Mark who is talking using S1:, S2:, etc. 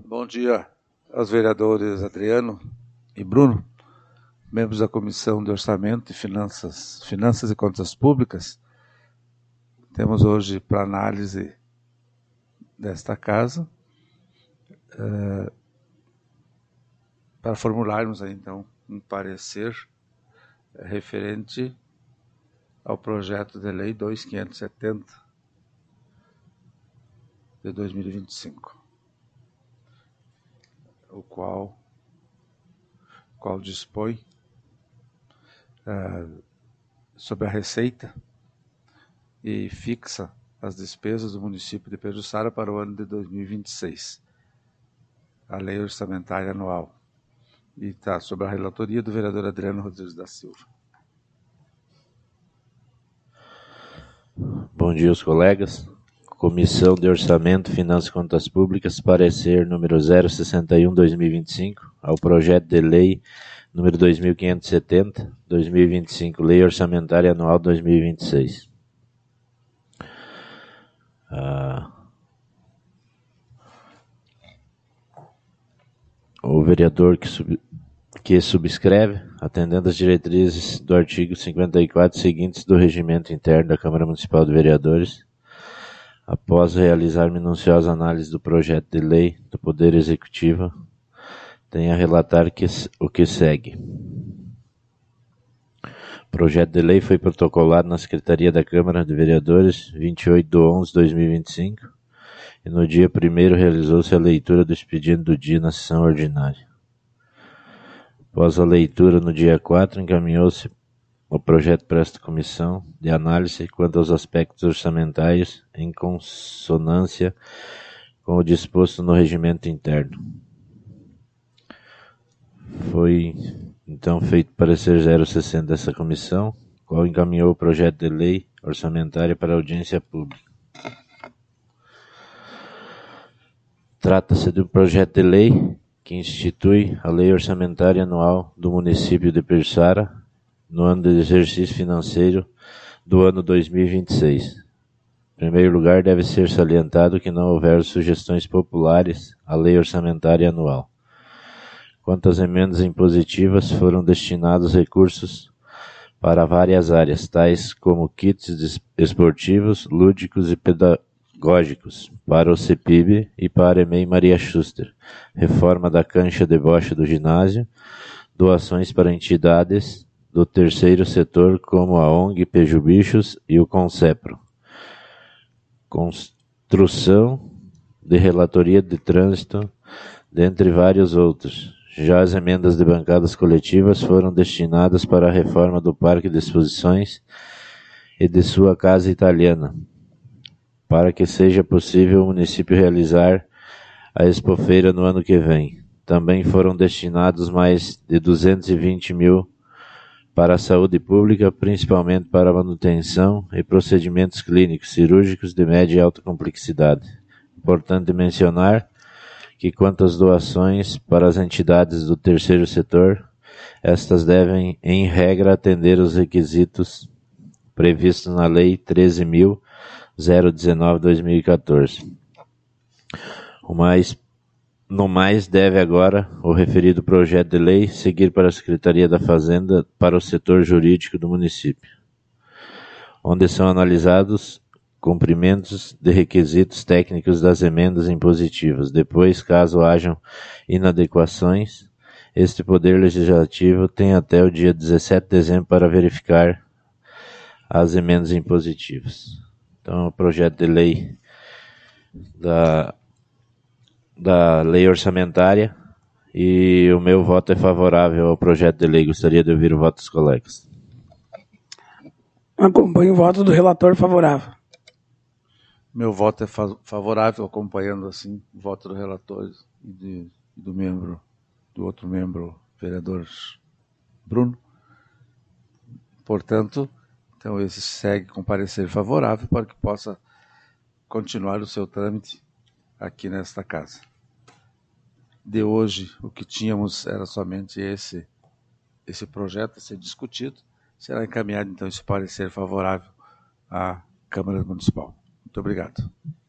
S1: Bom dia aos vereadores Adriano e Bruno, membros da Comissão de Orçamento e Finanças e Contas Públicas. Temos hoje para análise desta casa, para formularmos aí, então um parecer referente ao projeto de lei 2570 de 2025, o qual dispõe sobre a receita e fixa as despesas do município de Pejuçara para o ano de 2026, a lei orçamentária anual, e está sob a relatoria do vereador Adriano Rodrigues da Silva.
S2: Bom dia aos colegas. Comissão de Orçamento, Finanças e Contas Públicas, parecer número 061/2025 ao projeto de lei número 2570, 2025, Lei Orçamentária Anual 2026. O vereador que subscreve, atendendo às diretrizes do artigo 54 seguintes do Regimento Interno da Câmara Municipal de Vereadores, após realizar minuciosa análise do projeto de lei do Poder Executivo, tem a relatar o que segue. O projeto de lei foi protocolado na Secretaria da Câmara de Vereadores 28/11/2025 e no dia 1º realizou-se a leitura do expediente do dia na sessão ordinária. Após a leitura, no dia 4, encaminhou-se o projeto para esta comissão de análise quanto aos aspectos orçamentários em consonância com o disposto no regimento interno. Foi então feito parecer 060 dessa comissão, qual encaminhou o projeto de lei orçamentária para audiência pública. Trata-se de um projeto de lei que institui a Lei Orçamentária Anual do município de Pejuçara no ano de exercício financeiro do ano 2026. Em primeiro lugar, deve ser salientado que não houver sugestões populares à Lei Orçamentária Anual. Quanto às emendas impositivas, foram destinados recursos para várias áreas, tais como kits esportivos, lúdicos e pedagógicos, para o CEPIB e para a EMEI Maria Schuster, reforma da cancha de bocha do ginásio, doações para entidades do terceiro setor como a ONG Pejubichos e o Concepro, construção de relatoria de trânsito, dentre vários outros. Já as emendas de bancadas coletivas foram destinadas para a reforma do Parque de Exposições e de sua Casa Italiana, para que seja possível o município realizar a Expofeira no ano que vem. Também foram destinados mais de 220 mil para a saúde pública, principalmente para a manutenção e procedimentos clínicos cirúrgicos de média e alta complexidade. Importante mencionar que quanto às doações para as entidades do terceiro setor, estas devem, em regra, atender os requisitos previstos na Lei 13.019/2014. No mais, deve agora o referido projeto de lei seguir para a Secretaria da Fazenda para o setor jurídico do município, onde são analisados cumprimentos de requisitos técnicos das emendas impositivas. Depois, caso hajam inadequações, este Poder Legislativo tem até o dia 17 de dezembro para verificar as emendas impositivas. Então, o projeto de lei da lei orçamentária, e o meu voto é favorável ao projeto de lei. Gostaria de ouvir o voto dos colegas.
S3: Acompanho o voto do relator favorável.
S1: Meu voto é favorável, acompanhando assim o voto do relator e do outro membro, vereador Bruno. Portanto, então esse segue com parecer favorável para que possa continuar o seu trâmite aqui nesta casa. De hoje, o que tínhamos era somente esse projeto a ser discutido. Será encaminhado, então, esse parecer favorável à Câmara Municipal. Muito obrigado.